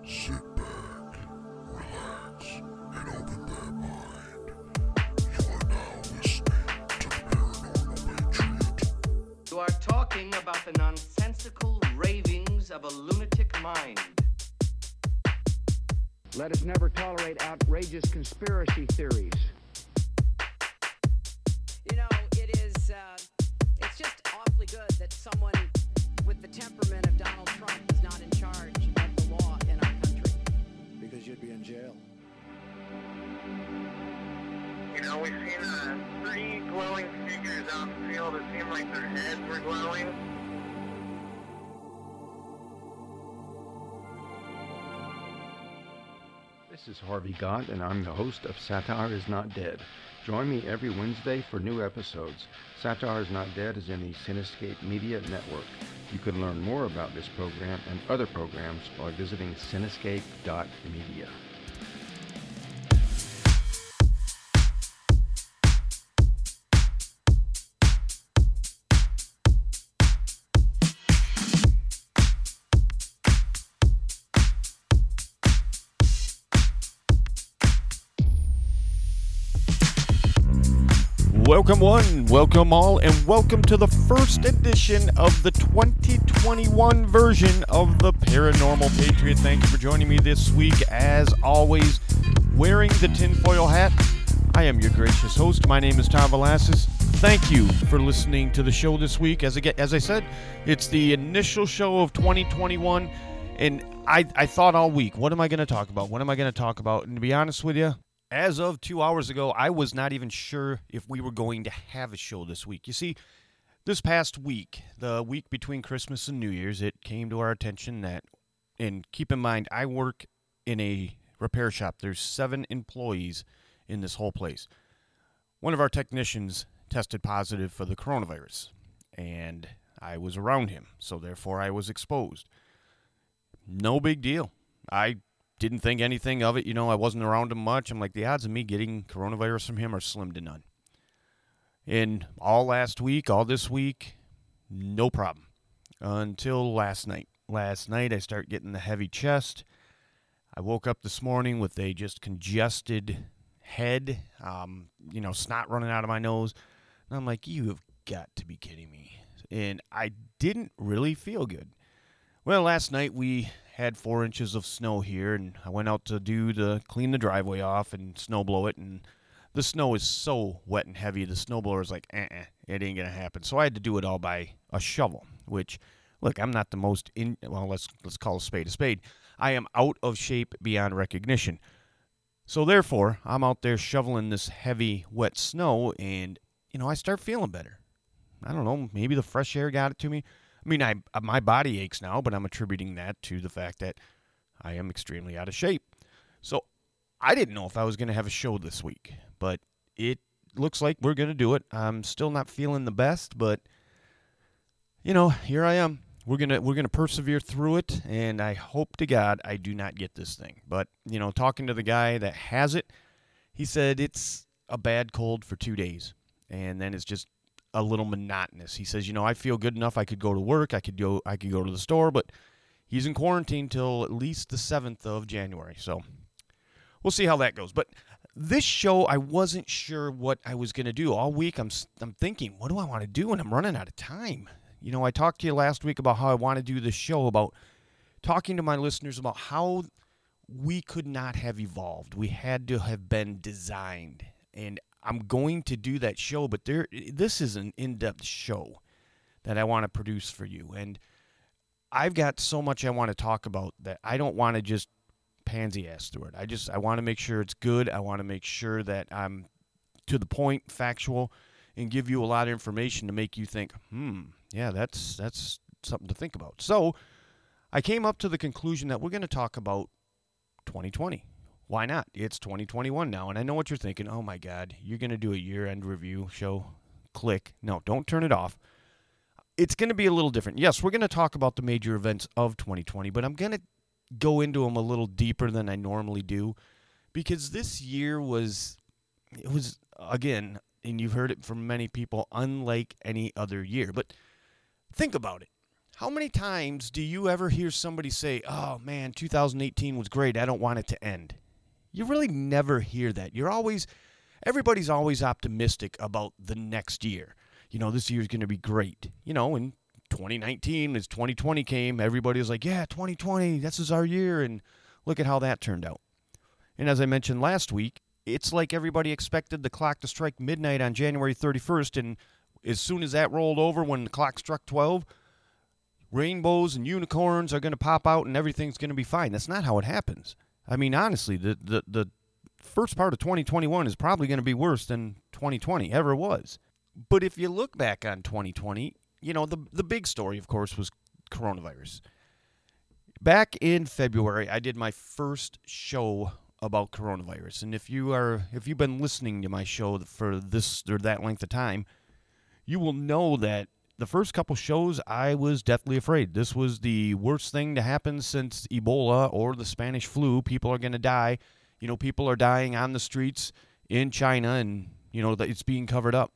Sit back, relax, and open that mind. You are now listening to the Paranormal Patriot. You are talking about the nonsensical ravings of a lunatic mind. Let us never tolerate outrageous conspiracy theories. You know, it's just awfully good that someone with the temperament of Donald Trump is not in charge of the law in our country. Because you'd be in jail. You know, we've seen three glowing figures out in the field. It seemed like their heads were glowing. This is Harvey Gott, and I'm the host of Satire is Not Dead. Join me every Wednesday for new episodes. Satire is Not Dead is in the Cinescape Media Network. You can learn more about this program and other programs by visiting cinescape.media. Welcome one, welcome all, and welcome to the first edition of the 2021 version of the Paranormal Patriot. Thank you for joining me this week. As always, wearing the tinfoil hat, I am your gracious host. My name is Tom Velasquez. Thank you for listening to the show this week. As I said, it's the initial show of 2021, and I thought all week, what am I going to talk about? What am I going to talk about? And to be honest with you, as of 2 hours ago, I was not even sure if we were going to have a show this week. You see, this past week, the week between Christmas and New Year's, it came to our attention that, and keep in mind, I work in a repair shop. There's 7 employees in this whole place. One of our technicians tested positive for the coronavirus, and I was around him, so therefore I was exposed. No big deal. I didn't think anything of it. You know, I wasn't around him much. I'm like, the odds of me getting coronavirus from him are slim to none. And all last week, all this week, no problem. Until last night. Last night, I start getting the heavy chest. I woke up this morning with a just congested head, snot running out of my nose. And I'm like, you have got to be kidding me. And I didn't really feel good. Well, last night we had 4 inches of snow here, and I went out to clean the driveway off and snow blow it, and the snow is so wet and heavy, the snowblower is like, it ain't gonna happen. So I had to do it all by a shovel, which, look, I'm not the most, let's call a spade a spade. I am out of shape beyond recognition. So therefore, I'm out there shoveling this heavy, wet snow, and, I start feeling better. I don't know, maybe the fresh air got it to me. I mean, my body aches now, but I'm attributing that to the fact that I am extremely out of shape. So I didn't know if I was going to have a show this week, but it looks like we're going to do it. I'm still not feeling the best, but, here I am. We're gonna persevere through it, and I hope to God I do not get this thing. But, talking to the guy that has it, he said it's a bad cold for 2 days, and then it's just a little monotonous. He says, I feel good enough. I could go to work. I could go to the store, but he's in quarantine till at least the 7th of January. So we'll see how that goes. But this show, I wasn't sure what I was going to do. All week I'm thinking, what do I want to do? And I'm running out of time. I talked to you last week about how I want to do this show, about talking to my listeners about how we could not have evolved. We had to have been designed. And I'm going to do that show, but this is an in-depth show that I want to produce for you. And I've got so much I want to talk about that I don't want to just pansy-ass through it. I want to make sure it's good. I want to make sure that I'm to the point, factual, and give you a lot of information to make you think, yeah, that's something to think about. So I came up to the conclusion that we're going to talk about 2020. Why not? It's 2021 now, and I know what you're thinking. Oh, my God, you're going to do a year-end review show. Click. No, don't turn it off. It's going to be a little different. Yes, we're going to talk about the major events of 2020, but I'm going to go into them a little deeper than I normally do, because this year was, again, and you've heard it from many people, unlike any other year. But think about it. How many times do you ever hear somebody say, oh man, 2018 was great, I don't want it to end? You really never hear that. Everybody's always optimistic about the next year. This year's going to be great. In 2019, as 2020 came, everybody was like, yeah, 2020, this is our year, and look at how that turned out. And as I mentioned last week, it's like everybody expected the clock to strike midnight on January 31st, and as soon as that rolled over, when the clock struck 12, rainbows and unicorns are going to pop out and everything's going to be fine. That's not how it happens. I mean, honestly, the first part of 2021 is probably going to be worse than 2020 ever was. But if you look back on 2020, the big story, of course, was coronavirus. Back in February, I did my first show about coronavirus. And if you've been listening to my show for this or that length of time, you will know that the first couple shows, I was deathly afraid. This was the worst thing to happen since Ebola or the Spanish flu. People are going to die. People are dying on the streets in China, and, it's being covered up.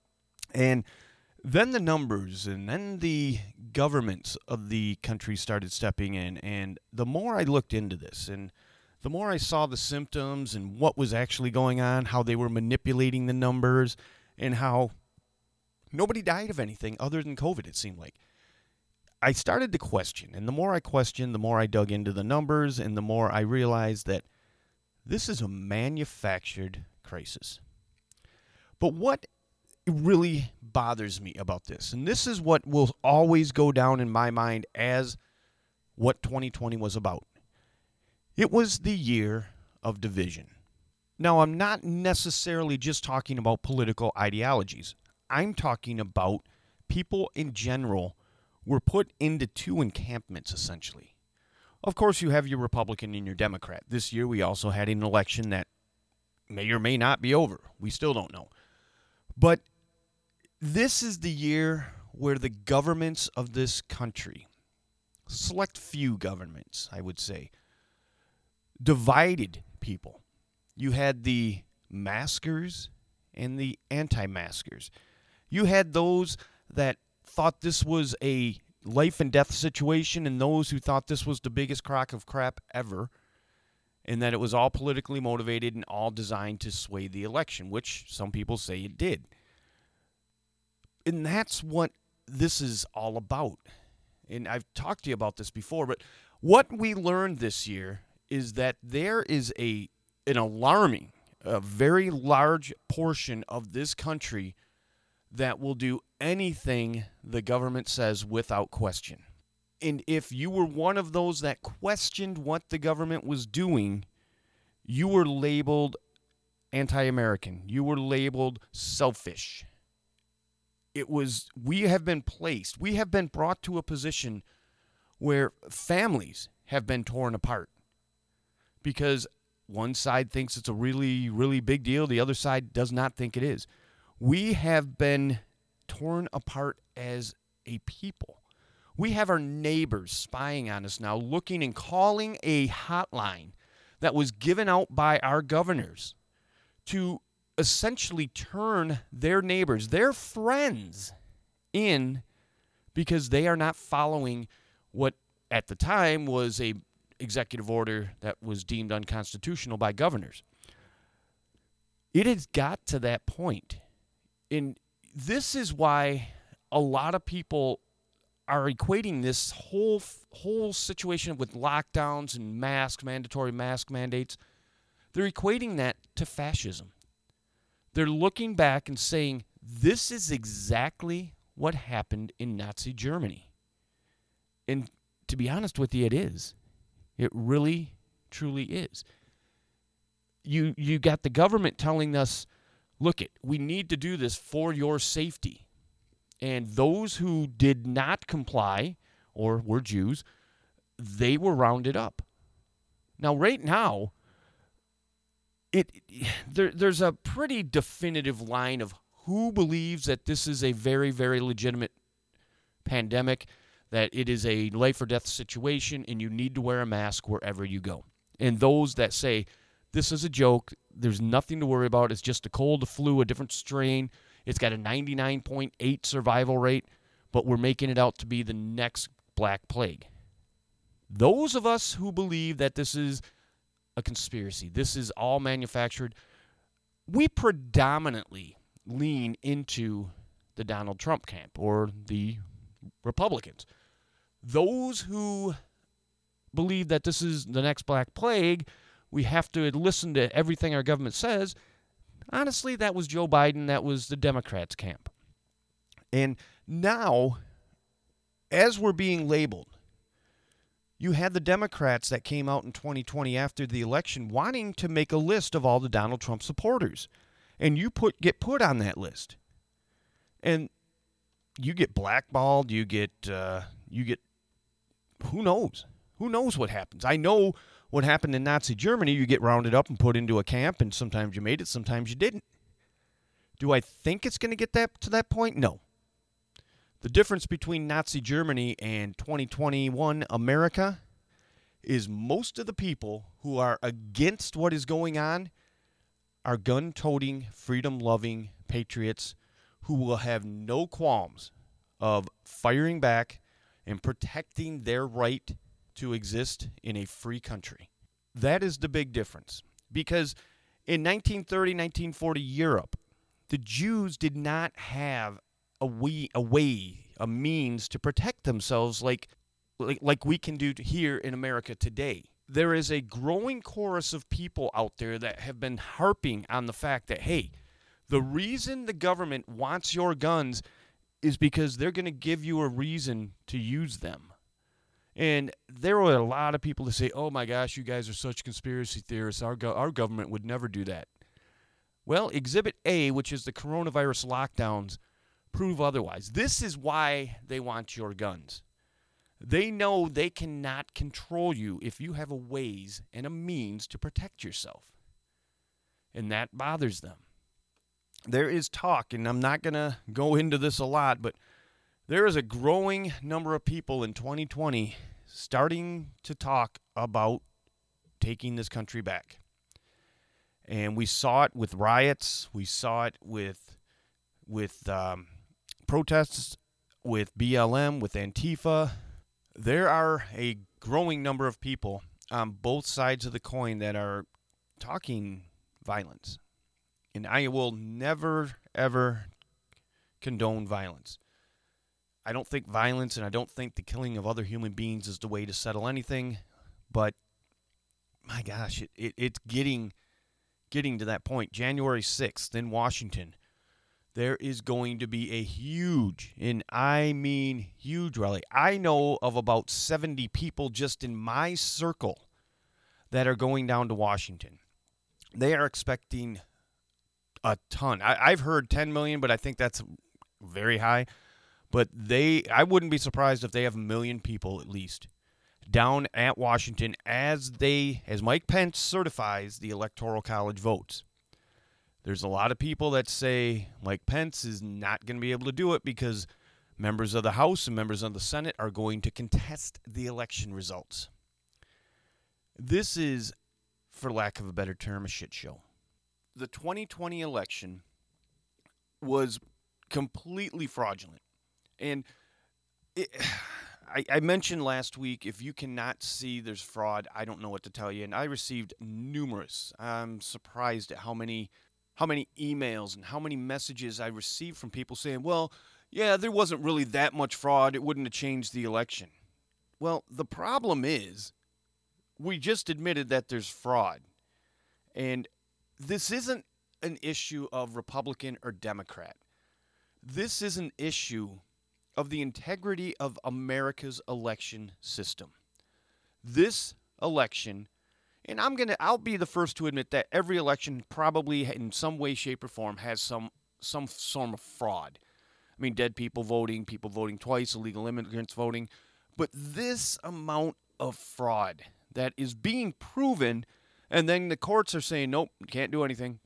And then the numbers and then the governments of the country started stepping in. And the more I looked into this and the more I saw the symptoms and what was actually going on, how they were manipulating the numbers, and how nobody died of anything other than COVID, it seemed like. I started to question, and the more I questioned, the more I dug into the numbers, and the more I realized that this is a manufactured crisis. But what really bothers me about this, and this is what will always go down in my mind as what 2020 was about. It was the year of division. Now, I'm not necessarily just talking about political ideologies. I'm talking about people in general were put into two encampments, essentially. Of course, you have your Republican and your Democrat. This year, we also had an election that may or may not be over. We still don't know. But this is the year where the governments of this country, select few governments, I would say, divided people. You had the maskers and the anti-maskers. You had those that thought this was a life and death situation and those who thought this was the biggest crock of crap ever and that it was all politically motivated and all designed to sway the election, which some people say it did. And that's what this is all about. And I've talked to you about this before, but what we learned this year is that there is an alarming, a very large portion of this country that will do anything the government says without question. And if you were one of those that questioned what the government was doing, you were labeled anti-American. You were labeled selfish. We have been brought to a position where families have been torn apart because one side thinks it's a really, really big deal. The other side does not think it is. We have been torn apart as a people. We have our neighbors spying on us now, looking and calling a hotline that was given out by our governors to essentially turn their neighbors, their friends, in because they are not following what at the time was a executive order that was deemed unconstitutional by governors. It has got to that point. And this is why a lot of people are equating this whole situation with lockdowns and mandatory mask mandates. They're equating that to fascism. They're looking back and saying, this is exactly what happened in Nazi Germany. And to be honest with you, it is. It really, truly is. You got the government telling us, look, we need to do this for your safety. And those who did not comply, or were Jews, they were rounded up. Now, right now, there's a pretty definitive line of who believes that this is a very, very legitimate pandemic, that it is a life or death situation, and you need to wear a mask wherever you go. And those that say, this is a joke, there's nothing to worry about, it's just a cold, a flu, a different strain, it's got a 99.8 survival rate, but we're making it out to be the next Black Plague. Those of us who believe that this is a conspiracy, this is all manufactured, we predominantly lean into the Donald Trump camp or the Republicans. Those who believe that this is the next Black Plague, we have to listen to everything our government says. Honestly, that was Joe Biden. That was the Democrats' camp. And now, as we're being labeled, you had the Democrats that came out in 2020 after the election wanting to make a list of all the Donald Trump supporters. And you get put on that list. And you get blackballed, you get who knows? Who knows what happens? I know what happened in Nazi Germany. You get rounded up and put into a camp, and sometimes you made it, sometimes you didn't. Do I think it's going to get to that point? No. The difference between Nazi Germany and 2021 America is most of the people who are against what is going on are gun-toting, freedom-loving patriots who will have no qualms of firing back and protecting their right to exist in a free country. That is the big difference. Because in 1930, 1940 Europe, the Jews did not have a means to protect themselves like we can do here in America today. There is a growing chorus of people out there that have been harping on the fact that, hey, the reason the government wants your guns is because they're going to give you a reason to use them. And there were a lot of people that say, oh my gosh, you guys are such conspiracy theorists. Our government would never do that. Well, Exhibit A, which is the coronavirus lockdowns, prove otherwise. This is why they want your guns. They know they cannot control you if you have a ways and a means to protect yourself. And that bothers them. There is talk, and I'm not going to go into this a lot, but there is a growing number of people in 2020 starting to talk about taking this country back. And we saw it with riots. We saw it with protests, with BLM, with Antifa. There are a growing number of people on both sides of the coin that are talking violence. And I will never, ever condone violence. I don't think violence and I don't think the killing of other human beings is the way to settle anything. But, my gosh, it's getting to that point. January 6th in Washington, there is going to be a huge, and I mean huge rally. I know of about 70 people just in my circle that are going down to Washington. They are expecting a ton. I've heard 10 million, but I think that's very high. But I wouldn't be surprised if they have 1 million people at least down at Washington as Mike Pence certifies the Electoral College votes. There's a lot of people that say Mike Pence is not going to be able to do it because members of the House and members of the Senate are going to contest the election results. This is, for lack of a better term, a shit show. The 2020 election was completely fraudulent. And I mentioned last week, if you cannot see there's fraud, I don't know what to tell you. And I received numerous. I'm surprised at how many emails and how many messages I received from people saying, well, yeah, there wasn't really that much fraud. It wouldn't have changed the election. Well, the problem is we just admitted that there's fraud. And this isn't an issue of Republican or Democrat. This is an issue of the integrity of America's election system. This election, and I'll be the first to admit that every election probably in some way, shape, or form has some form of fraud. I mean, dead people voting twice, illegal immigrants voting. But this amount of fraud that is being proven, and then the courts are saying, nope, can't do anything.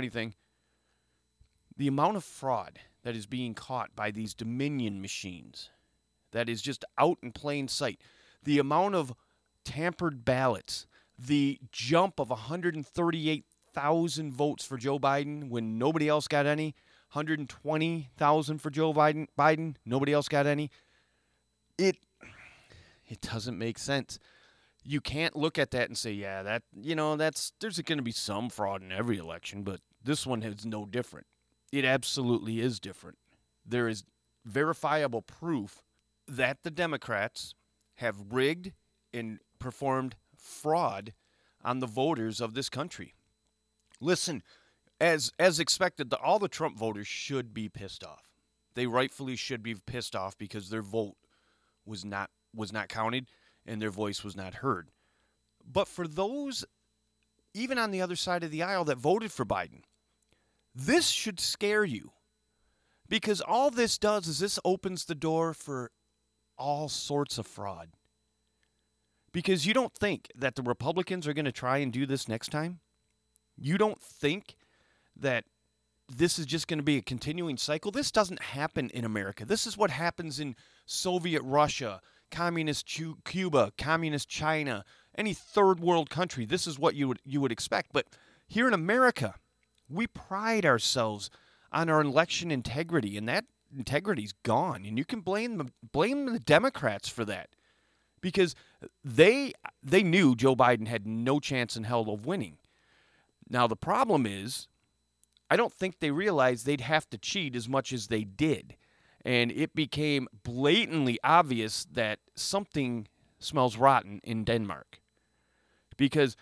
The amount of fraud that is being caught by these Dominion machines, that is just out in plain sight. The amount of tampered ballots, the jump of 138,000 votes for Joe Biden when nobody else got any, 120,000 for Joe Biden. Nobody else got any. It doesn't make sense. You can't look at that and say, yeah, there's going to be some fraud in every election, but this one is no different. It absolutely is different. There is verifiable proof that the Democrats have rigged and performed fraud on the voters of this country. Listen, as expected, all the Trump voters should be pissed off. They rightfully should be pissed off because their vote was not counted and their voice was not heard. But for those, even on the other side of the aisle, that voted for Biden, this should scare you. Because all this does is this opens the door for all sorts of fraud. Because you don't think that the Republicans are going to try and do this next time? You don't think that this is just going to be a continuing cycle? This doesn't happen in America. This is what happens in Soviet Russia, communist Cuba, communist China, any third world country. This is what you would expect. But here in America, we pride ourselves on our election integrity, and that integrity's gone. And you can blame the Democrats for that, because they knew Joe Biden had no chance in hell of winning. Now the problem is, I don't think they realized they'd have to cheat as much as they did. And it became blatantly obvious that something smells rotten in Denmark. Because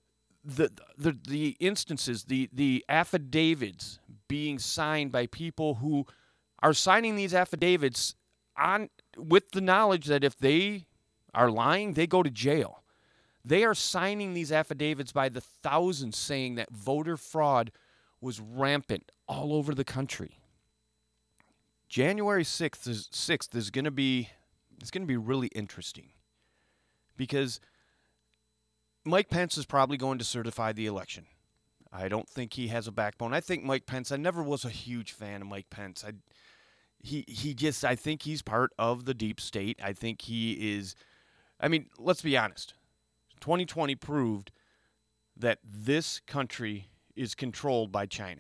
the instances, the affidavits being signed by people who are signing these affidavits with the knowledge that if they are lying, they go to jail. They are signing these affidavits by the thousands saying that voter fraud was rampant all over the country. January 6th is going to be really interesting, because Mike Pence is probably going to certify the election. I don't think he has a backbone. I think Mike Pence, I never was a huge fan of Mike Pence. I think he's part of the deep state. I think he is, let's be honest. 2020 proved that this country is controlled by China.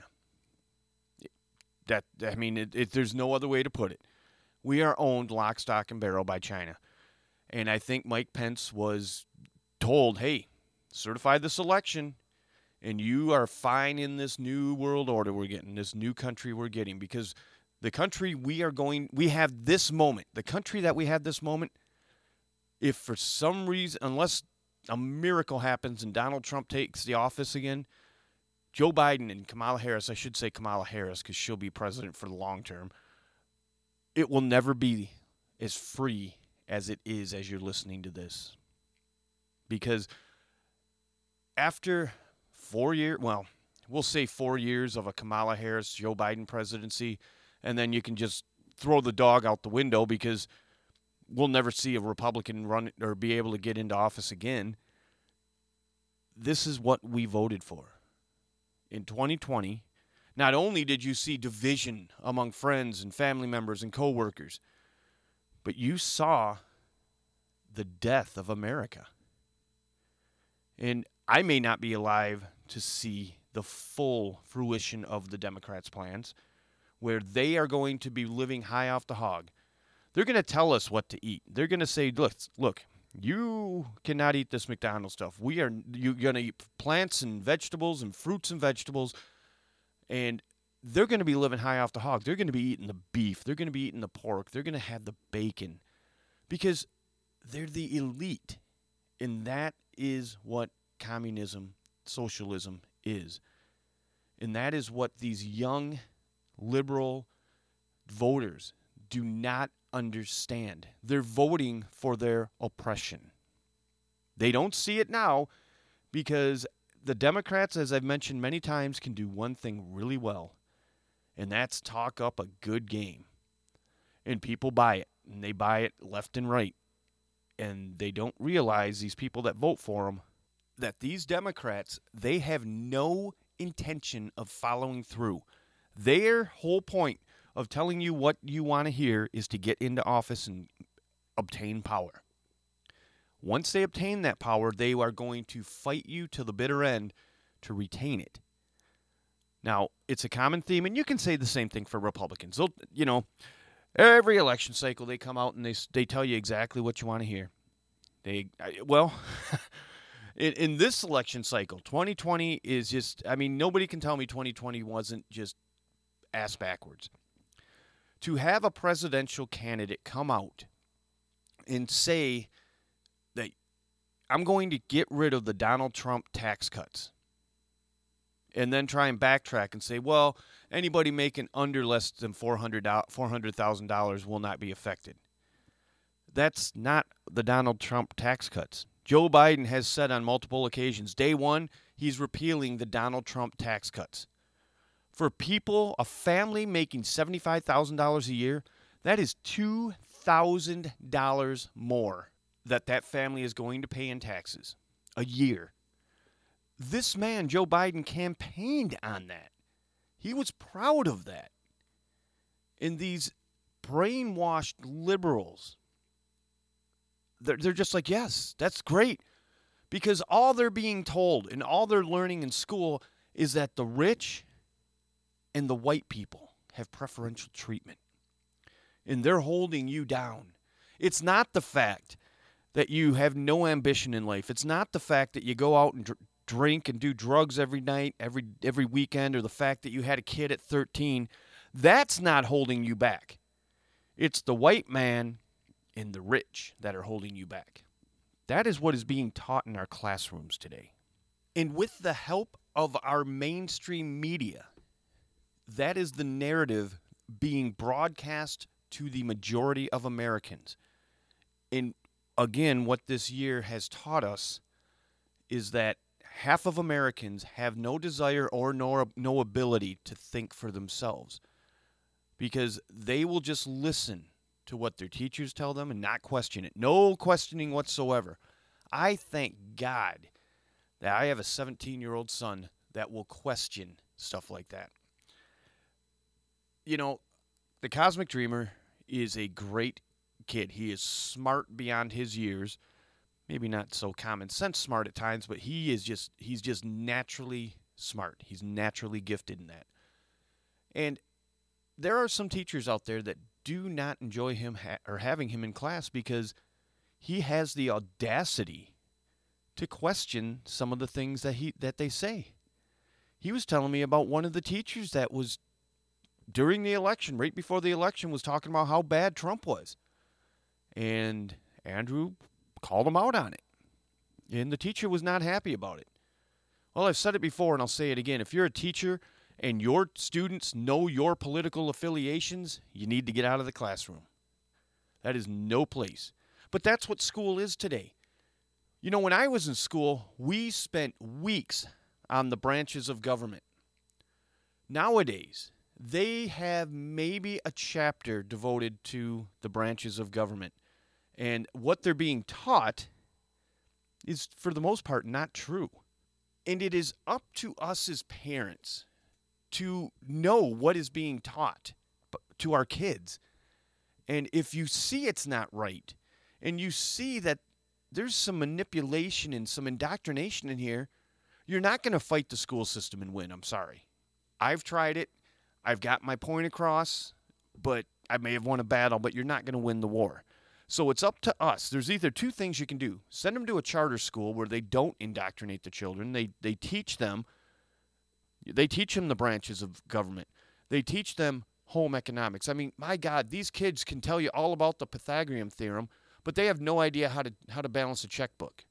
There's no other way to put it. We are owned lock, stock, and barrel by China. And I think Mike Pence was told, hey, certify this election, and you are fine in this new world order we're getting, this new country we're getting. Because the country we have this moment, the country that we have this moment, if for some reason, unless a miracle happens and Donald Trump takes the office again, Joe Biden and Kamala Harris, I should say Kamala Harris because she'll be president for the long term, it will never be as free as it is as you're listening to this. Because after 4 years, we'll say 4 years of a Kamala Harris, Joe Biden presidency, and then you can just throw the dog out the window because we'll never see a Republican run or be able to get into office again. This is what we voted for. In 2020, not only did you see division among friends and family members and coworkers, but you saw the death of America. And I may not be alive to see the full fruition of the Democrats' plans, where they are going to be living high off the hog. They're going to tell us what to eat. They're going to say, look, you cannot eat this McDonald's stuff. You're going to eat plants and vegetables and fruits and vegetables. And they're going to be living high off the hog. They're going to be eating the beef. They're going to be eating the pork. They're going to have the bacon. Because they're the elite. And that is what communism, socialism is. And that is what these young liberal voters do not understand. They're voting for their oppression. They don't see it now because the Democrats, as I've mentioned many times, can do one thing really well, and that's talk up a good game. And people buy it, and they buy it left and right. And they don't realize, these people that vote for them, that these Democrats, they have no intention of following through. Their whole point of telling you what you want to hear is to get into office and obtain power. Once they obtain that power, they are going to fight you to the bitter end to retain it. Now, it's a common theme, and you can say the same thing for Republicans. They'll, every election cycle they come out and they tell you exactly what you want to hear. In this election cycle, 2020 is just, nobody can tell me 2020 wasn't just ass backwards. To have a presidential candidate come out and say that I'm going to get rid of the Donald Trump tax cuts, and then try and backtrack and say, well, anybody making under less than $400,000 will not be affected. That's not the Donald Trump tax cuts. Joe Biden has said on multiple occasions, day one, he's repealing the Donald Trump tax cuts. For people, a family making $75,000 a year, that is $2,000 more that family is going to pay in taxes a year. This man, Joe Biden, campaigned on that. He was proud of that. And these brainwashed liberals, they're just like, yes, that's great. Because all they're being told and all they're learning in school is that the rich and the white people have preferential treatment. And they're holding you down. It's not the fact that you have no ambition in life. It's not the fact that you go out and drink and do drugs every night, every weekend, or the fact that you had a kid at 13. That's not holding you back. It's the white man and the rich that are holding you back. That is what is being taught in our classrooms today. And with the help of our mainstream media, that is the narrative being broadcast to the majority of Americans. And again, what this year has taught us is that half of Americans have no desire or no ability to think for themselves, because they will just listen to what their teachers tell them and not question it. No questioning whatsoever. I thank God that I have a 17-year-old son that will question stuff like that. The Cosmic Dreamer is a great kid. He is smart beyond his years. Maybe not so common sense smart at times, but he's just naturally smart. He's naturally gifted in that. And there are some teachers out there that do not enjoy him or having him in class because he has the audacity to question some of the things that they say. He was telling me about one of the teachers that was during the election, right before the election, was talking about how bad Trump was. And Andrew called him out on it. And the teacher was not happy about it. Well, I've said it before and I'll say it again. If you're a teacher and your students know your political affiliations, you need to get out of the classroom. That is no place. But that's what school is today. When I was in school, we spent weeks on the branches of government. Nowadays, they have maybe a chapter devoted to the branches of government. And what they're being taught is, for the most part, not true. And it is up to us as parents to know what is being taught to our kids. And if you see it's not right, and you see that there's some manipulation and some indoctrination in here, you're not going to fight the school system and win. I'm sorry. I've tried it. I've got my point across, but I may have won a battle, but you're not going to win the war. So it's up to us. There's either two things you can do. Send them to a charter school where they don't indoctrinate the children. They teach them. They teach them the branches of government. They teach them home economics. My God, these kids can tell you all about the Pythagorean theorem, but they have no idea how to balance a checkbook.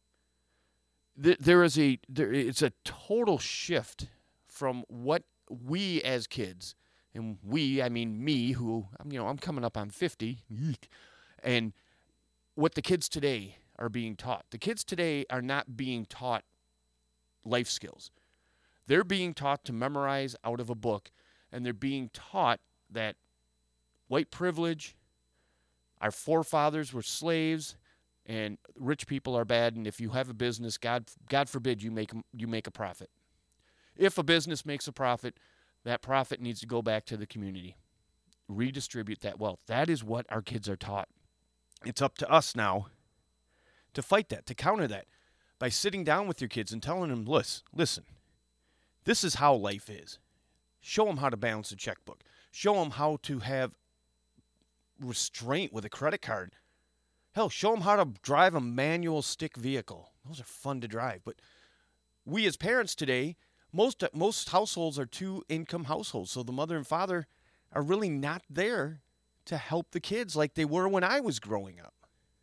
It's a total shift from what we as kids, and we, I mean me, who, I'm coming up on 50, and what the kids today are being taught. The kids today are not being taught life skills. They're being taught to memorize out of a book, and they're being taught that white privilege, our forefathers were slaves, and rich people are bad, and if you have a business, God forbid you make a profit. If a business makes a profit, that profit needs to go back to the community. Redistribute that wealth. That is what our kids are taught. It's up to us now to fight that, to counter that, by sitting down with your kids and telling them, listen, this is how life is. Show them how to balance a checkbook. Show them how to have restraint with a credit card. Hell, show them how to drive a manual stick vehicle. Those are fun to drive. But we as parents today, most households are two-income households. So the mother and father are really not there to help the kids like they were when I was growing up.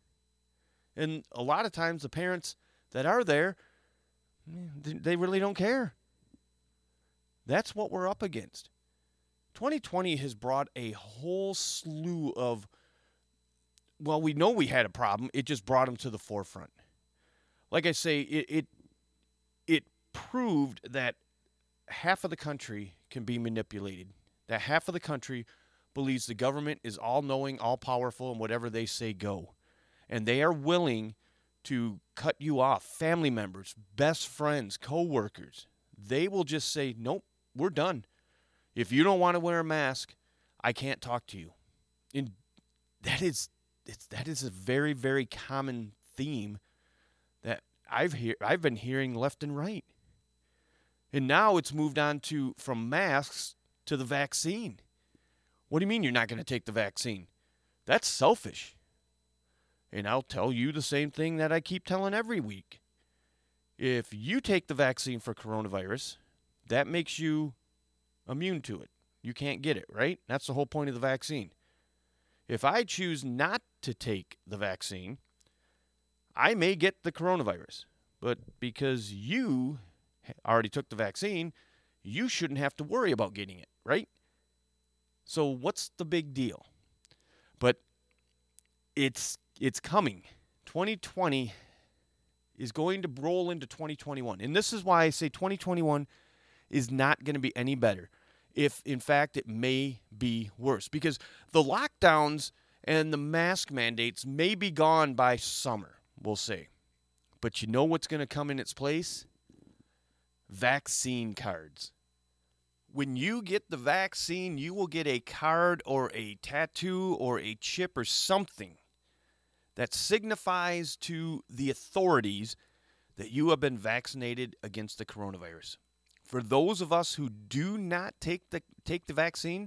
And a lot of times the parents that are there, they really don't care. That's what we're up against. 2020 has brought a whole slew of, well, we know we had a problem. It just brought them to the forefront. Like I say, it proved that half of the country can be manipulated. That half of the country believes the government is all-knowing, all-powerful, and whatever they say, go. And they are willing to cut you off. Family members, best friends, co-workers. They will just say, nope, we're done. If you don't want to wear a mask, I can't talk to you. And that is a very, very common theme that I've been hearing left and right. And now it's moved on from masks to the vaccine. What do you mean you're not going to take the vaccine? That's selfish. And I'll tell you the same thing that I keep telling every week. If you take the vaccine for coronavirus, that makes you immune to it. You can't get it, right? That's the whole point of the vaccine. If I choose not to take the vaccine, I may get the coronavirus. But because you already took the vaccine, you shouldn't have to worry about getting it, right? So what's the big deal? But it's coming. 2020 is going to roll into 2021. And this is why I say 2021 is not going to be any better. If, in fact, it may be worse. Because the lockdowns and the mask mandates may be gone by summer, we'll say. But you know what's going to come in its place? Vaccine cards. When you get the vaccine, you will get a card or a tattoo or a chip or something that signifies to the authorities that you have been vaccinated against the coronavirus. For those of us who do not take the vaccine,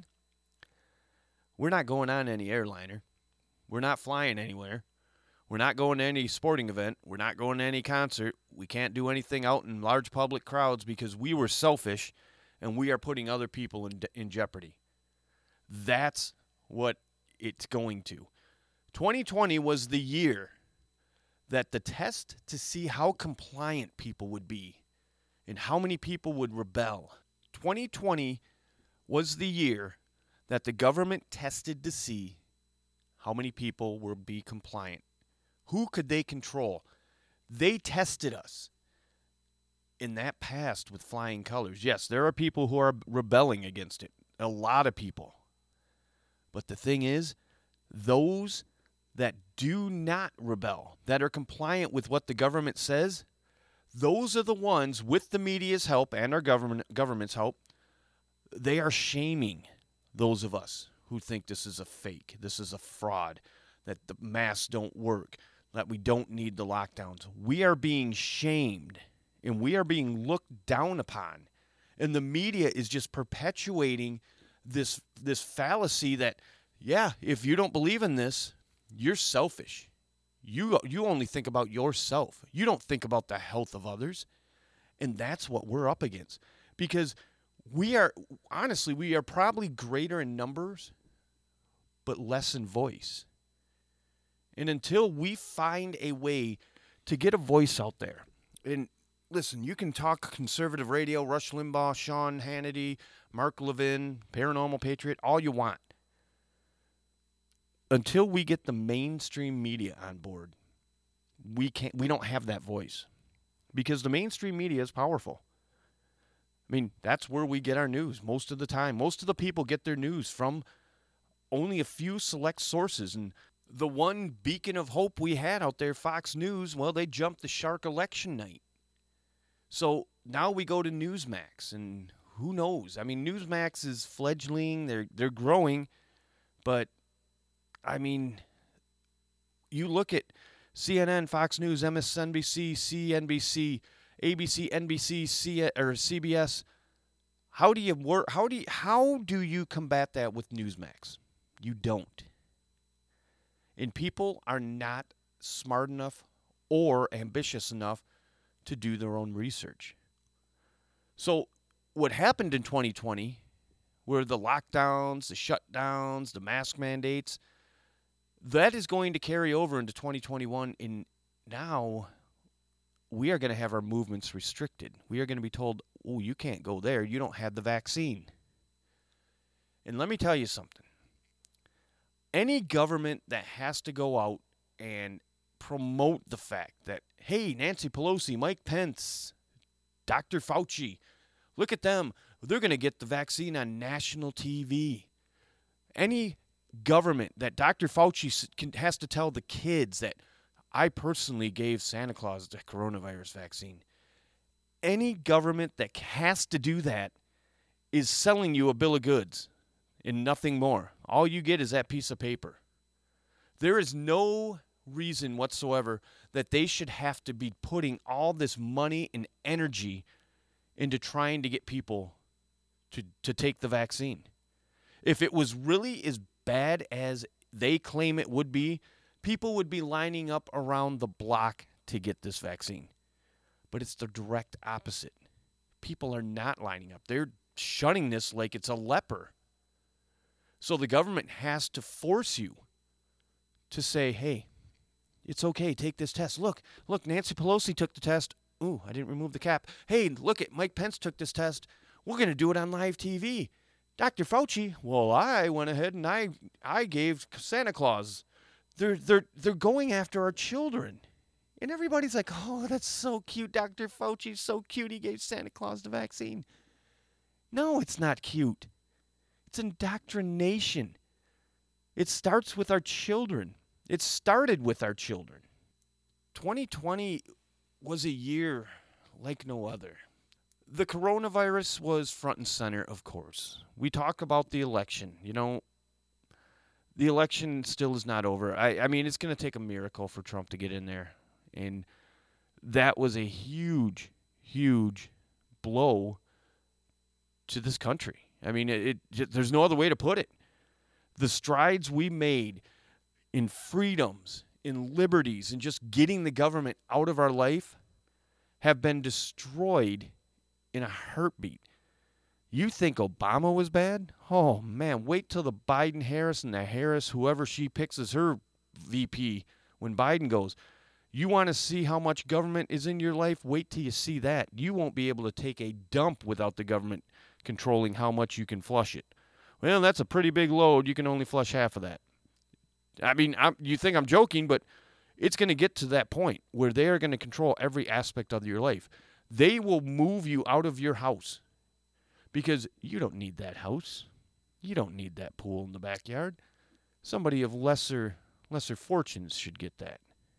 we're not going on any airliner. We're not flying anywhere. We're not going to any sporting event. We're not going to any concert. We can't do anything out in large public crowds because we were selfish and we are putting other people in jeopardy. That's what it's going to. 2020 was the year that the test to see how compliant people would be and how many people would rebel. 2020 was the year that the government tested to see how many people would be compliant. Who could they control? They tested us. In that passed with flying colors. Yes, there are people who are rebelling against it. A lot of people. But the thing is, those that do not rebel, that are compliant with what the government says, those are the ones, with the media's help and our government's help, they are shaming those of us who think this is a fake, this is a fraud, that the masks don't work, that we don't need the lockdowns. We are being shamed, and we are being looked down upon. And the media is just perpetuating this fallacy that, yeah, if you don't believe in this, you're selfish. You only think about yourself. You don't think about the health of others. And that's what we're up against. Because we are probably greater in numbers, but less in voice. And until we find a way to get a voice out there, and listen, you can talk conservative radio, Rush Limbaugh, Sean Hannity, Mark Levin, Paranormal Patriot, all you want. Until we get the mainstream media on board, we don't have that voice. Because the mainstream media is powerful. I mean, that's where we get our news most of the time. Most of the people get their news from only a few select sources. And the one beacon of hope we had out there, Fox News, well, they jumped the shark election night. So now we go to Newsmax, and who knows? I mean, Newsmax is fledgling. They're growing. But, I mean, you look at CNN, Fox News, MSNBC, CNBC, ABC, NBC, CBS. How do you work? How do you combat that with Newsmax? You don't. And people are not smart enough or ambitious enough to do their own research. So what happened in 2020 were the lockdowns, the shutdowns, the mask mandates. That is going to carry over into 2021. And now we are going to have our movements restricted. We are going to be told, oh, you can't go there. You don't have the vaccine. And let me tell you something. Any government that has to go out and promote the fact that, hey, Nancy Pelosi, Mike Pence, Dr. Fauci, look at them. They're going to get the vaccine on national TV. Any government that Dr. Fauci has to tell the kids that I personally gave Santa Claus the coronavirus vaccine. Any government that has to do that is selling you a bill of goods and nothing more. All you get is that piece of paper. There is no reason whatsoever that they should have to be putting all this money and energy into trying to get people to take the vaccine. If it was really as bad as they claim it would be, people would be lining up around the block to get this vaccine. But it's the direct opposite. People are not lining up. They're shunning this like it's a leper. So the government has to force you to say, hey, it's okay, take this test. Look, Nancy Pelosi took the test. Ooh, I didn't remove the cap. Hey, look at Mike Pence took this test. We're going to do it on live TV. Dr. Fauci, well, I went ahead and I gave Santa Claus. They're going after our children. And everybody's like, oh, that's so cute. Dr. Fauci's so cute. He gave Santa Claus the vaccine. No, it's not cute. It's indoctrination. It starts with our children. It started with our children. 2020 was a year like no other. The coronavirus was front and center, of course. We talk about the election. You know, the election still is not over. I mean, it's going to take a miracle for Trump to get in there. And that was a huge, huge blow to this country. I mean, there's no other way to put it. The strides we made in freedoms, in liberties, and just getting the government out of our life have been destroyed in a heartbeat. You think Obama was bad? Oh, man, wait till the Biden-Harris and the Harris, whoever she picks as her VP when Biden goes. You want to see how much government is in your life? Wait till you see that. You won't be able to take a dump without the government controlling how much you can flush it. Well, that's a pretty big load. You can only flush half of that. I mean, you think I'm joking, but it's going to get to that point where they are going to control every aspect of your life. They will move you out of your house because you don't need that house. You don't need that pool in the backyard. Somebody of lesser fortunes should get that.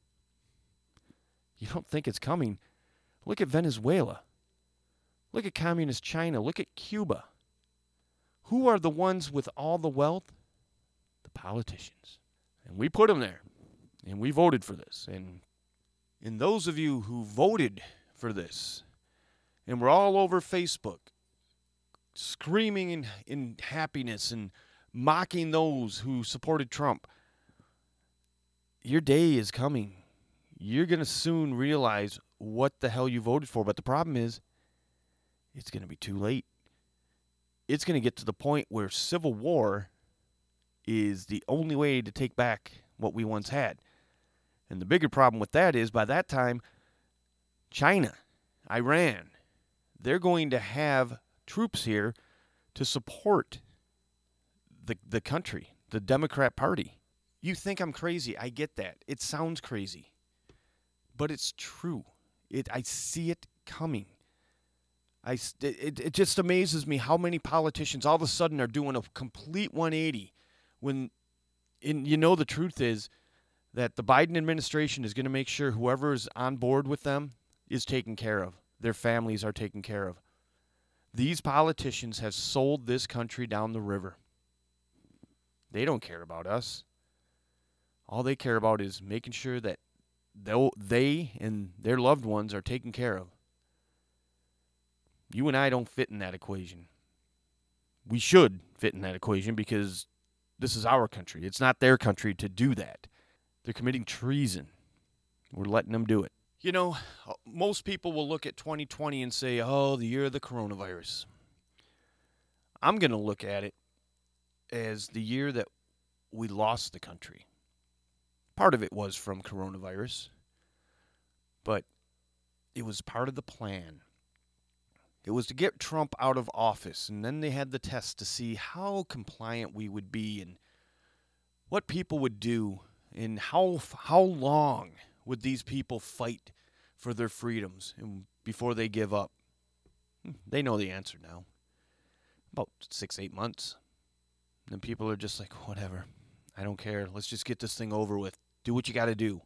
You don't think it's coming. Look at Venezuela. Look at communist China. Look at Cuba. Who are the ones with all the wealth? The politicians. And we put them there. And we voted for this. And those of you who voted for this and were all over Facebook screaming in happiness and mocking those who supported Trump, your day is coming. You're going to soon realize what the hell you voted for. But the problem is, it's going to be too late. It's going to get to the point where civil war is the only way to take back what we once had. And the bigger problem with that is, by that time, China, Iran, they're going to have troops here to support the country, the Democrat Party. You think I'm crazy. I get that. It sounds crazy. But it's true. I see it coming. It just amazes me how many politicians all of a sudden are doing a complete 180 when, you know, the truth is that the Biden administration is going to make sure whoever is on board with them is taken care of. Their families are taken care of. These politicians have sold this country down the river. They don't care about us. All they care about is making sure that they and their loved ones are taken care of. You and I don't fit in that equation. we should fit in that equation because this is our country. It's not their country to do that. They're committing treason. We're letting them do it. You know, most people will look at 2020 and say, oh, the year of the coronavirus. I'm going to look at it as the year that we lost the country. Part of it was from coronavirus, but it was part of the plan. It was to get Trump out of office, and then they had the test to see how compliant we would be and what people would do and how long would these people fight for their freedoms and before they give up. They know the answer now. About 6-8 months. And people are just like, whatever. I don't care. Let's just get this thing over with. Do what you got to do.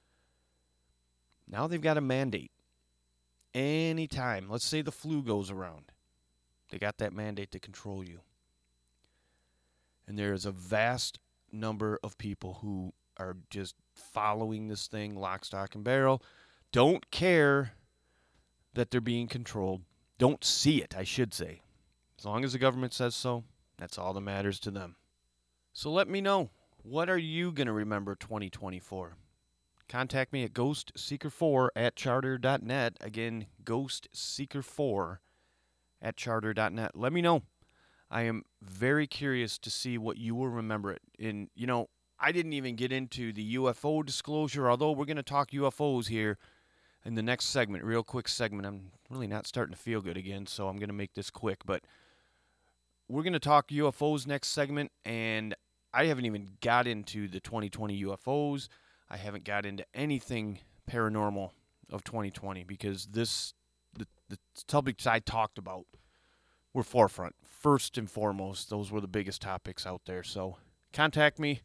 Now they've got a mandate. Anytime, let's say the flu goes around, they got that mandate to control you. And there is a vast number of people who are just following this thing lock, stock, and barrel. Don't care that they're being controlled. Don't see it, I should say. As long as the government says so, that's all that matters to them. So let me know. What are you going to remember 2024? Contact me at ghostseeker4@charter.net. Again, ghostseeker4@charter.net. Let me know. I am very curious to see what you will remember it. And, you know, I didn't even get into the UFO disclosure, although we're going to talk UFOs here in the next segment, real quick segment. I'm really not starting to feel good again, so I'm going to make this quick. But we're going to talk UFOs next segment, and I haven't even got into the 2020 UFOs. I haven't got into anything paranormal of 2020 because the topics I talked about were forefront. First and foremost, those were the biggest topics out there. So contact me,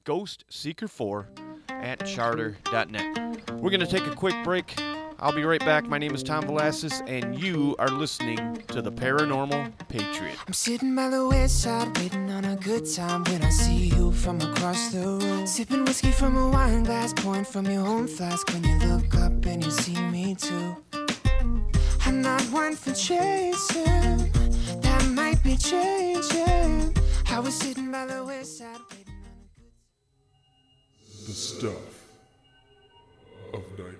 ghostseeker4@charter.net. We're going to take a quick break. I'll be right back. My name is Tom Velasquez, and you are listening to The Paranormal Patriot. I'm sitting by the west side, waiting on a good time when I see you from across the room. Sipping whiskey from a wine glass, pouring from your own flask when you look up and you see me too. I'm not one for chasing, that might be changing. I was sitting by the west side, waiting on a good time. The stuff of nightmares.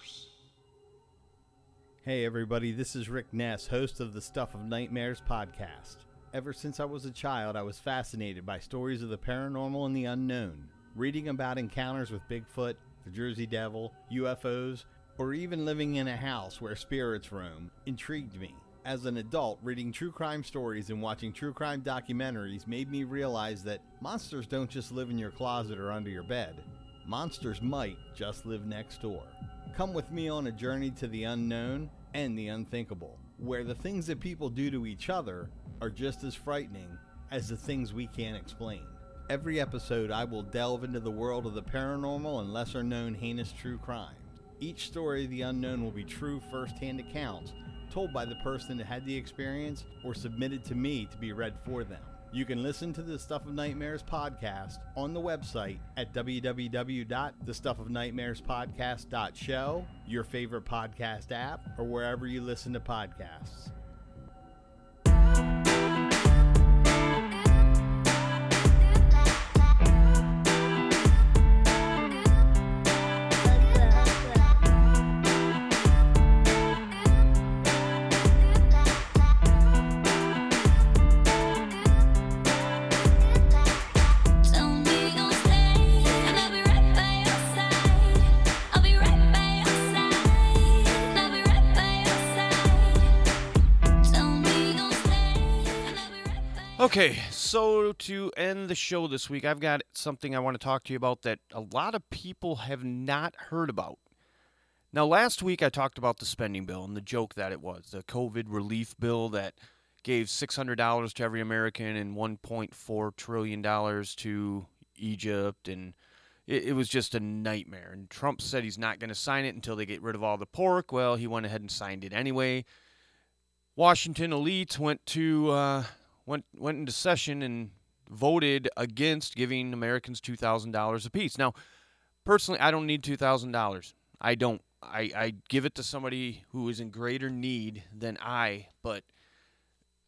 Hey everybody, this is Rick Ness, host of the Stuff of Nightmares podcast. Ever since I was a child, I was fascinated by stories of the paranormal and the unknown. Reading about encounters with Bigfoot, the Jersey Devil, UFOs, or even living in a house where spirits roam intrigued me. As an adult, reading true crime stories and watching true crime documentaries made me realize that monsters don't just live in your closet or under your bed. Monsters might just live next door. Come with me on a journey to the unknown and the unthinkable, where the things that people do to each other are just as frightening as the things we can't explain. Every episode, I will delve into the world of the paranormal and lesser-known heinous true crimes. Each story of the unknown will be true first-hand accounts told by the person that had the experience or submitted to me to be read for them. You can listen to the Stuff of Nightmares podcast on the website at www.thestuffofnightmarespodcast.show, your favorite podcast app, or wherever you listen to podcasts. Okay, so to end the show this week, I've got something I want to talk to you about that a lot of people have not heard about. Now, last week I talked about the spending bill and the joke that it was, the COVID relief bill that gave $600 to every American and $1.4 trillion to Egypt, and it was just a nightmare. And Trump said he's not going to sign it until they get rid of all the pork. Well, he went ahead and signed it anyway. Washington elites went into session and voted against giving Americans $2,000 apiece. Now, personally, I don't need $2,000. I don't. I give it to somebody who is in greater need than I, but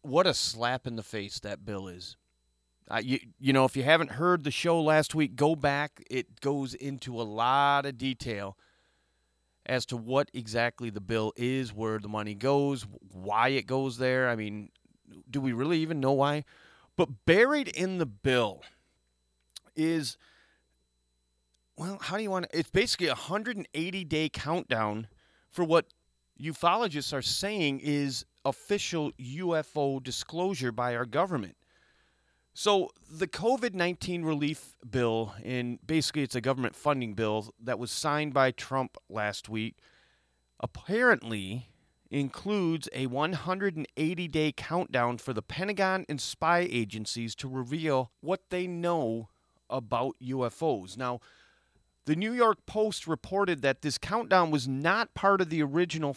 what a slap in the face that bill is. You know, if you haven't heard the show last week, go back. It goes into a lot of detail as to what exactly the bill is, where the money goes, why it goes there. I mean, do we really even know why? But buried in the bill is, well, how do you want to, it's basically a 180-day countdown for what ufologists are saying is official UFO disclosure by our government. So the COVID-19 relief bill, and basically it's a government funding bill that was signed by Trump last week, apparently includes a 180-day countdown for the Pentagon and spy agencies to reveal what they know about UFOs. Now, the New York Post reported that this countdown was not part of the original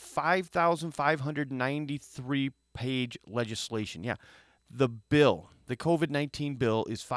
5,593-page legislation. Yeah, the bill, the COVID-19 bill, is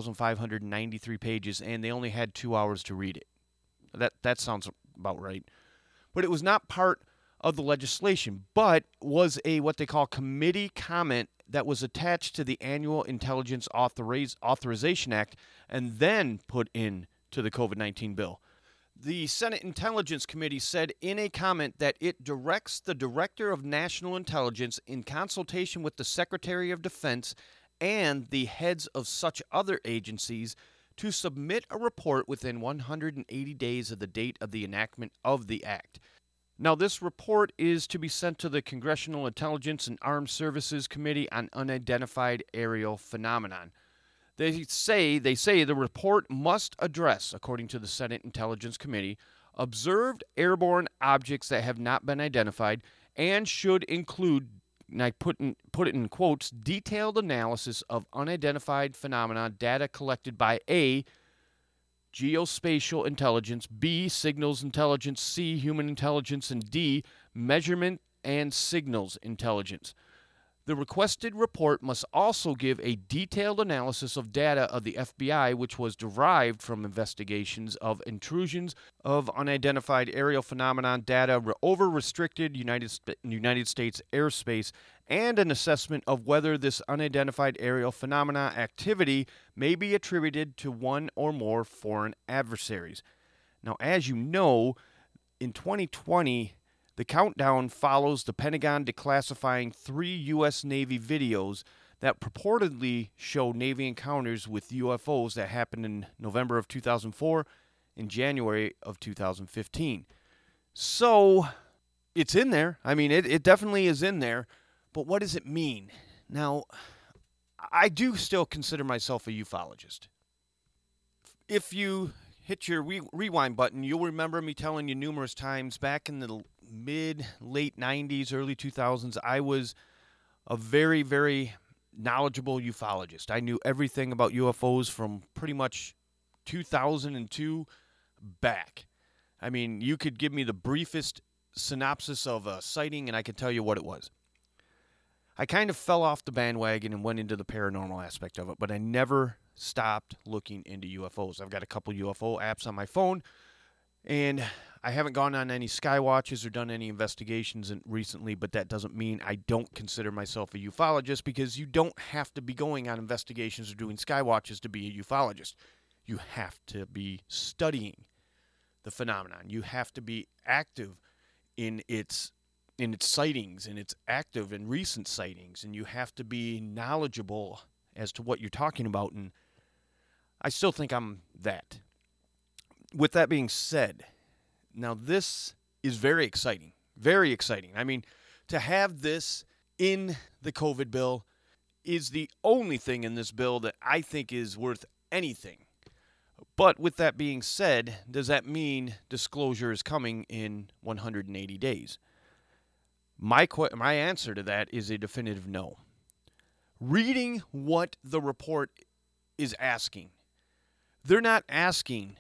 5,593 pages, and they only had 2 hours to read it. That sounds about right. But it was not part of the legislation, but was a what they call committee comment that was attached to the Annual Intelligence Authorization Act and then put in to the COVID-19 bill. The Senate Intelligence Committee said in a comment that it directs the Director of National Intelligence, in consultation with the Secretary of Defense and the heads of such other agencies, to submit a report within 180 days of the date of the enactment of the act. Now, this report is to be sent to the Congressional Intelligence and Armed Services Committee on Unidentified Aerial Phenomenon. They say the report must address, according to the Senate Intelligence Committee, observed airborne objects that have not been identified, and should include, and I put it in quotes, detailed analysis of unidentified phenomena data collected by A, geospatial intelligence, B, signals intelligence, C, human intelligence, and D, measurement and signals intelligence. The requested report must also give a detailed analysis of data of the FBI, which was derived from investigations of intrusions of unidentified aerial phenomenon data over restricted United States airspace, and an assessment of whether this unidentified aerial phenomena activity may be attributed to one or more foreign adversaries. Now, as you know, in 2020, the countdown follows the Pentagon declassifying 3 U.S. Navy videos that purportedly show Navy encounters with UFOs that happened in November of 2004 and January of 2015. So, it's in there. I mean, it definitely is in there. But what does it mean? Now, I do still consider myself a ufologist. If you hit your rewind button, you'll remember me telling you numerous times back in the late 90s, early 2000s, I was a very, very knowledgeable ufologist. I knew everything about UFOs from pretty much 2002 back. I mean, you could give me the briefest synopsis of a sighting and I could tell you what it was. I kind of fell off the bandwagon and went into the paranormal aspect of it, but I never stopped looking into UFOs. I've got a couple UFO apps on my phone, and I haven't gone on any sky watches or done any investigations recently, but that doesn't mean I don't consider myself a ufologist, because you don't have to be going on investigations or doing sky watches to be a ufologist. You have to be studying the phenomenon. You have to be active in its sightings, and its active and recent sightings, and you have to be knowledgeable as to what you're talking about, and I still think I'm that. With that being said, now this is very exciting. Very exciting. I mean, to have this in the COVID bill is the only thing in this bill that I think is worth anything. But with that being said, does that mean disclosure is coming in 180 days? My answer to that is a definitive no. Reading what the report is asking, they're not asking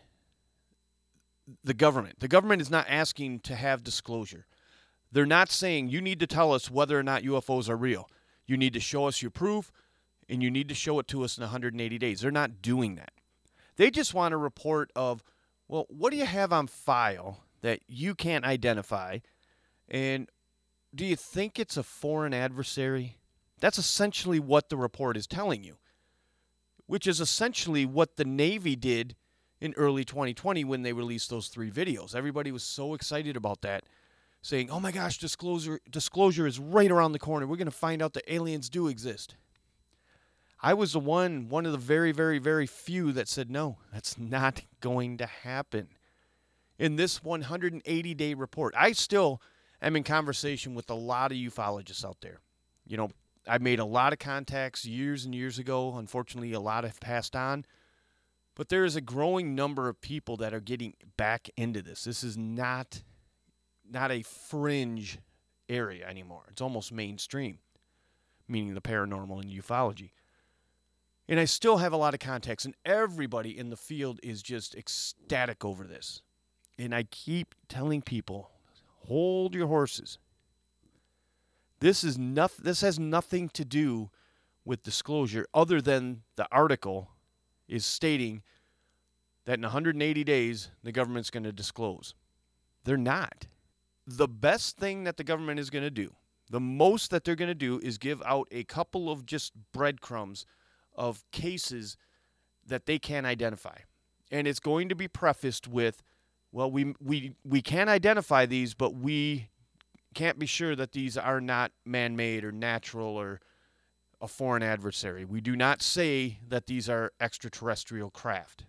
the government. The government is not asking to have disclosure. They're not saying you need to tell us whether or not UFOs are real. You need to show us your proof, and you need to show it to us in 180 days. They're not doing that. They just want a report of, well, what do you have on file that you can't identify? And do you think it's a foreign adversary? That's essentially what the report is telling you, which is essentially what the Navy did in early 2020 when they released those 3 videos. Everybody was so excited about that, saying, oh my gosh, disclosure is right around the corner. We're going to find out that aliens do exist. I was one of the very, very, very few that said, no, that's not going to happen. In this 180-day report, I still am in conversation with a lot of ufologists out there. You know, I made a lot of contacts years and years ago. Unfortunately, a lot have passed on. But there is a growing number of people that are getting back into this. This is not a fringe area anymore. It's almost mainstream, meaning the paranormal and ufology. And I still have a lot of contacts, and everybody in the field is just ecstatic over this. And I keep telling people, hold your horses. This has nothing to do with disclosure other than the article is stating that in 180 days, the government's going to disclose. They're not. The best thing that the government is going to do, the most that they're going to do is give out a couple of just breadcrumbs of cases that they can identify. And it's going to be prefaced with, well, we can identify these, but we can't be sure that these are not man-made or natural or a foreign adversary. We do not say that these are extraterrestrial craft.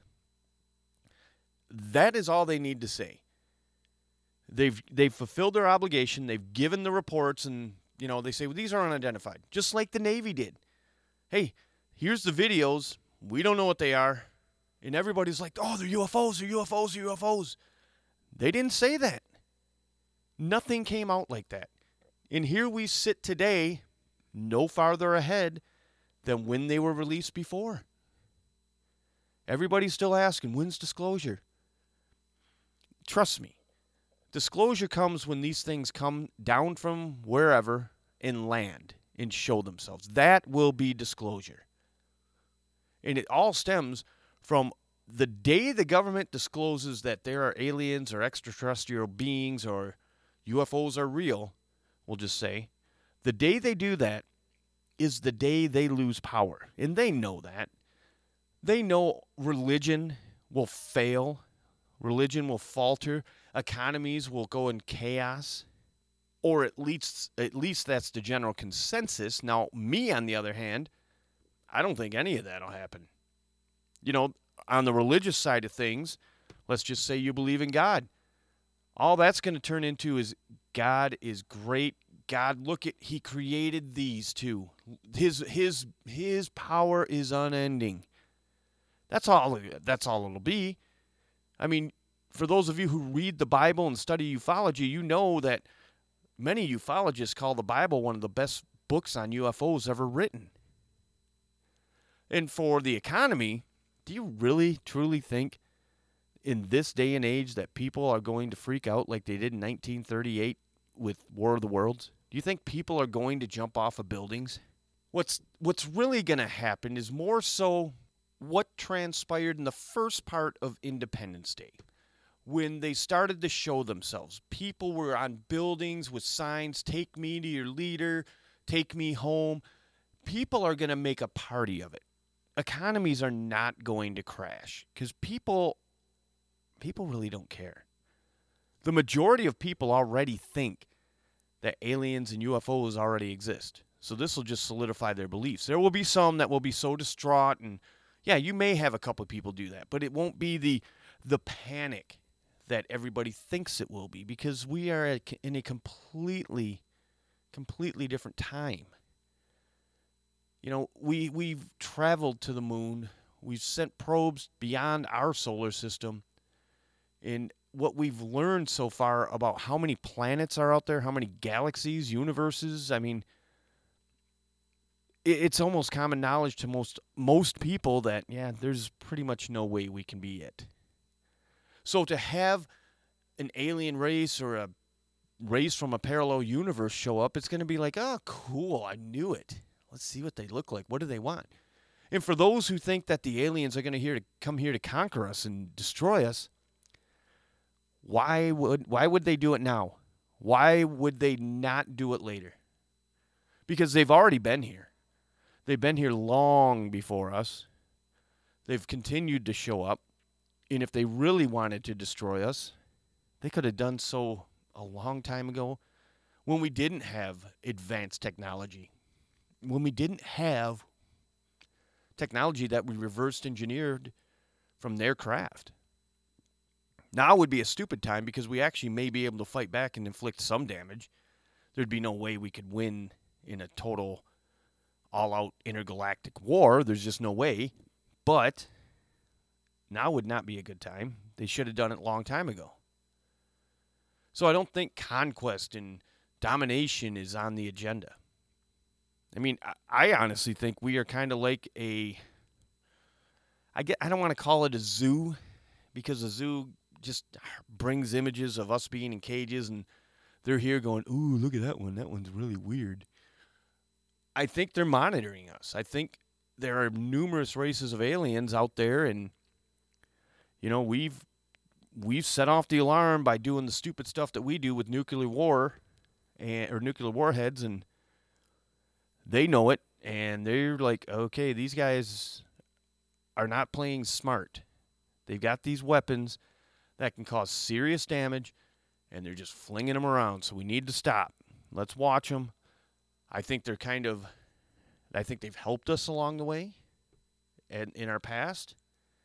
That is all they need to say. They've fulfilled their obligation. They've given the reports, and they say, well, these are unidentified, just like the Navy did. Hey, here's the videos. We don't know what they are, and everybody's like, oh, they're UFOs, they're UFOs, they're UFOs. They didn't say that. Nothing came out like that. And here we sit today, no farther ahead than when they were released before. Everybody's still asking, when's disclosure? Trust me, disclosure comes when these things come down from wherever and land and show themselves. That will be disclosure. And it all stems from the day the government discloses that there are aliens or extraterrestrial beings or UFOs are real, we'll just say, the day they do that is the day they lose power. And they know that. They know religion will fail. Religion will falter. Economies will go in chaos. Or at least that's the general consensus. Now, me, on the other hand, I don't think any of that will happen. On the religious side of things, let's just say you believe in God. All that's going to turn into is God is great. God, look at, he created these two. His power is unending. That's all it'll be. I mean, for those of you who read the Bible and study ufology, you know that many ufologists call the Bible one of the best books on UFOs ever written. And for the economy, do you really, truly think in this day and age that people are going to freak out like they did in 1938 with War of the Worlds? Do you think people are going to jump off of buildings? What's really going to happen is more so what transpired in the first part of Independence Day. When they started to show themselves, people were on buildings with signs, take me to your leader, take me home. People are going to make a party of it. Economies are not going to crash because people really don't care. The majority of people already think that aliens and UFOs already exist. So this will just solidify their beliefs. There will be some that will be so distraught, and yeah, you may have a couple of people do that, but it won't be the panic that everybody thinks it will be, because we are in a completely different time. We've traveled to the moon. We've sent probes beyond our solar system. And what we've learned so far about how many planets are out there, how many galaxies, universes, I mean, it's almost common knowledge to most people that, yeah, there's pretty much no way we can be it. So to have an alien race or a race from a parallel universe show up, it's going to be like, oh, cool, I knew it. Let's see what they look like. What do they want? And for those who think that the aliens are going to come here to conquer us and destroy us, why would they do it now? Why would they not do it later? Because they've already been here. They've been here long before us. They've continued to show up. And if they really wanted to destroy us, they could have done so a long time ago when we didn't have advanced technology. When we didn't have technology that we reverse engineered from their craft. Now would be a stupid time because we actually may be able to fight back and inflict some damage. There'd be no way we could win in a total all-out intergalactic war. There's just no way. But now would not be a good time. They should have done it a long time ago. So I don't think conquest and domination is on the agenda. I mean, I honestly think we are kind of like I don't want to call it a zoo, because a zoo just brings images of us being in cages and they're here going, ooh, look at that one. That one's really weird. I think they're monitoring us. I think there are numerous races of aliens out there, and you know, we've set off the alarm by doing the stupid stuff that we do with nuclear war or nuclear warheads, and they know it, and they're like, okay, these guys are not playing smart. They've got these weapons that can cause serious damage, and they're just flinging them around, so we need to stop. Let's watch them. I think they've helped us along the way and in our past.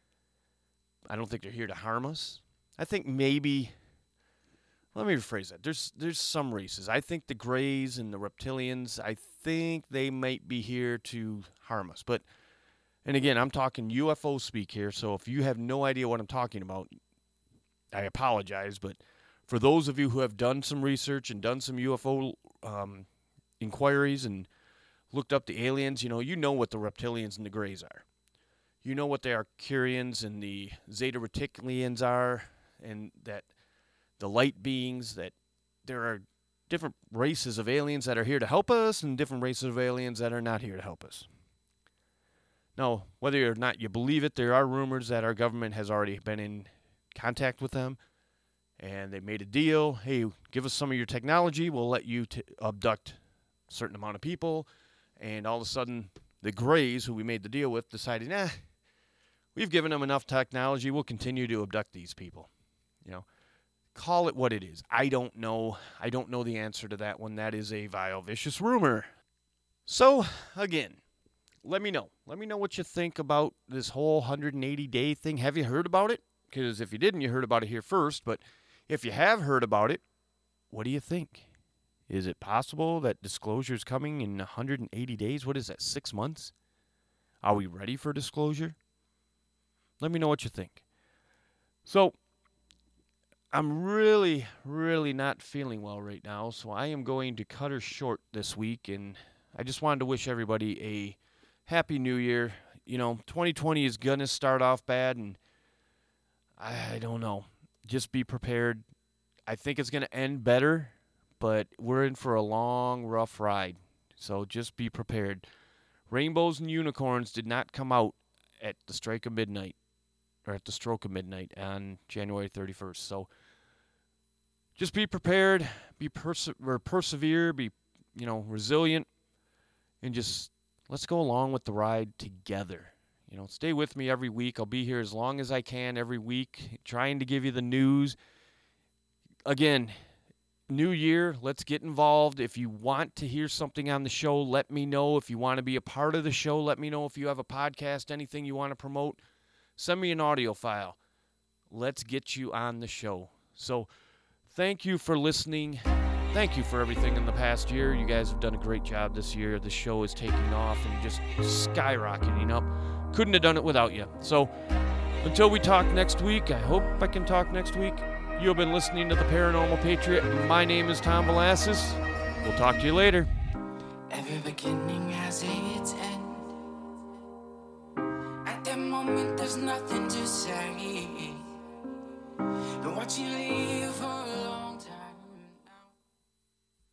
I don't think they're here to harm us. I think maybe, let me rephrase that. There's some races. I think the Greys and the Reptilians, I think they might be here to harm us. But, and again, I'm talking UFO speak here, so if you have no idea what I'm talking about, I apologize. But for those of you who have done some research and done some UFO inquiries and looked up the aliens, you know what the Reptilians and the Greys are. You know what the Arcturians and the Zeta Reticuli are, and that the light beings, that there are different races of aliens that are here to help us and different races of aliens that are not here to help us. Now, whether or not you believe it, there are rumors that our government has already been in contact with them, and they made a deal. Hey, give us some of your technology. We'll let you abduct a certain amount of people. And all of a sudden, the Greys, who we made the deal with, decided, we've given them enough technology. We'll continue to abduct these people. Call it what it is. I don't know. I don't know the answer to that one. That is a vile, vicious rumor. So, again, let me know. Let me know what you think about this whole 180-day thing. Have you heard about it? Because if you didn't, you heard about it here first. But if you have heard about it, what do you think? Is it possible that disclosure is coming in 180 days? What is that, 6 months? Are we ready for disclosure? Let me know what you think. So, I'm really, really not feeling well right now, so I am going to cut her short this week, and I just wanted to wish everybody a happy new year. 2020 is going to start off bad, and I don't know. Just be prepared. I think it's going to end better, but we're in for a long, rough ride, so just be prepared. Rainbows and unicorns did not come out at the stroke of midnight on January 31st. So just be prepared, persevere, be resilient, and just let's go along with the ride together. Stay with me every week. I'll be here as long as I can every week, trying to give you the news. Again, new year, let's get involved. If you want to hear something on the show, let me know. If you want to be a part of the show, let me know. If you have a podcast, anything you want to promote, send me an audio file. Let's get you on the show. So thank you for listening. Thank you for everything in the past year. You guys have done a great job this year. The show is taking off and just skyrocketing up. Couldn't have done it without you. So until we talk next week, I hope I can talk next week. You have been listening to The Paranormal Patriot. My name is Tom Velasquez. We'll talk to you later. Every beginning has its end. At that moment, there's nothing to say. And what you leave alone.